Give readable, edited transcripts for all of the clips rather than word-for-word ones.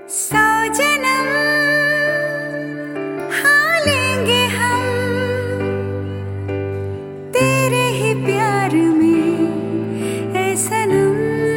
सौ जन्म हाँ लेंगे हम तेरे ही प्यार में ऐ सनम।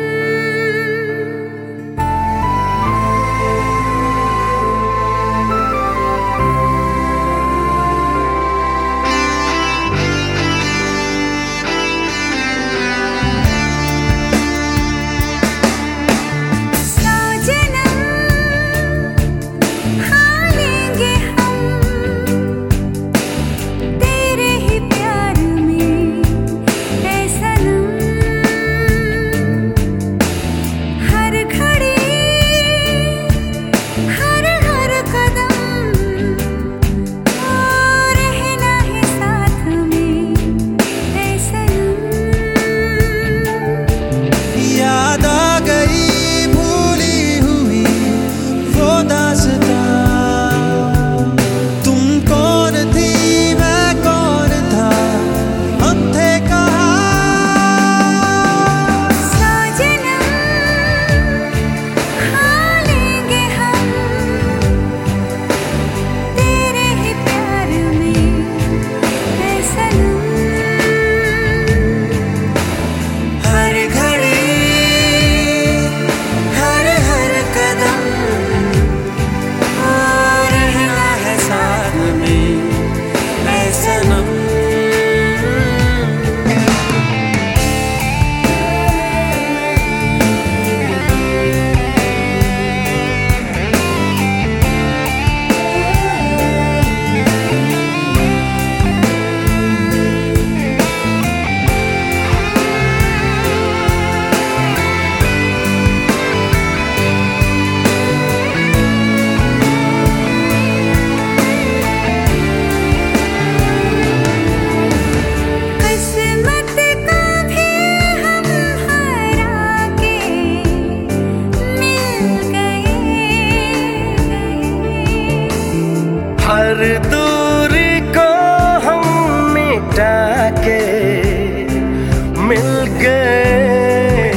हर दूरी को हम मिटा के मिल गए।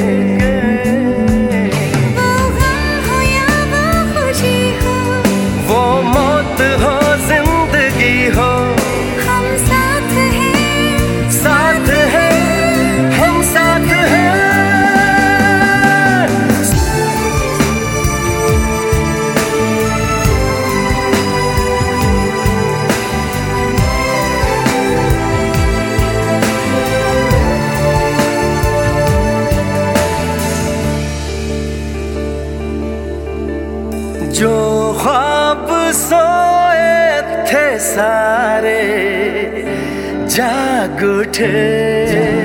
वो गम हो या वो खुशी हो, वो मौत हो जिंदगी हो, हम साथ हैं, साथ हैं, हम साथ हैं। जो ख्वाब सोए थे सारे जाग उठे।